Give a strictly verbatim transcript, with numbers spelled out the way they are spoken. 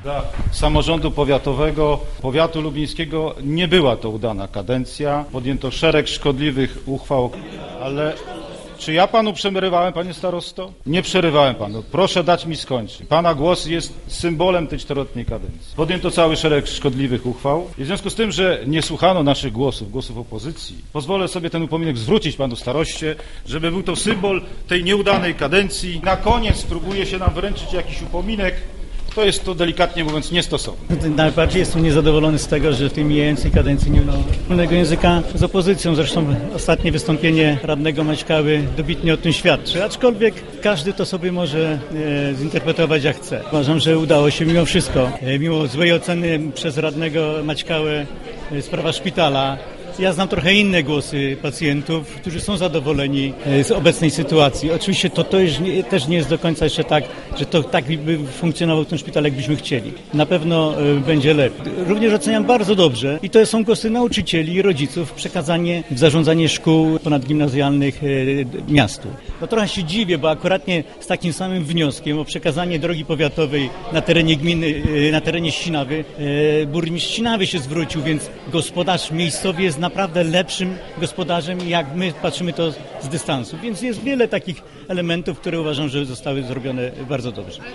Dla samorządu powiatowego, powiatu lubińskiego nie była to udana kadencja. Podjęto szereg szkodliwych uchwał, ale czy ja panu przerywałem, panie starosto? Nie przerywałem panu. Proszę dać mi skończyć. Pana głos jest symbolem tej czteroletniej kadencji. Podjęto cały szereg szkodliwych uchwał i w związku z tym, że nie słuchano naszych głosów, głosów opozycji, pozwolę sobie ten upominek zwrócić panu staroście, żeby był to symbol tej nieudanej kadencji. Na koniec próbuje się nam wręczyć jakiś upominek. To jest to, delikatnie mówiąc, niestosowne. Najbardziej jestem niezadowolony z tego, że w tej mijającej kadencji nie udało wspólnego języka z opozycją. Zresztą ostatnie wystąpienie radnego Maćkały dobitnie o tym świadczy. Aczkolwiek każdy to sobie może e, zinterpretować jak chce. Uważam, że udało się mimo wszystko. E, mimo złej oceny przez radnego Maćkałę e, sprawa szpitala. Ja znam trochę inne głosy pacjentów, którzy są zadowoleni z obecnej sytuacji. Oczywiście to, to już nie, też nie jest do końca jeszcze tak, że to tak by funkcjonował ten szpital, jak byśmy chcieli. Na pewno y, będzie lepiej. Również oceniam bardzo dobrze i to są głosy nauczycieli i rodziców, przekazanie w zarządzanie szkół ponadgimnazjalnych y, miastu. No trochę się dziwię, bo akuratnie z takim samym wnioskiem o przekazanie drogi powiatowej na terenie gminy, y, na terenie Ścinawy, y, burmistrz Ścinawy się zwrócił, więc gospodarz miejscowy jest naprawdę lepszym gospodarzem, jak my patrzymy to z dystansu. Więc jest wiele takich elementów, które uważam, że zostały zrobione bardzo dobrze.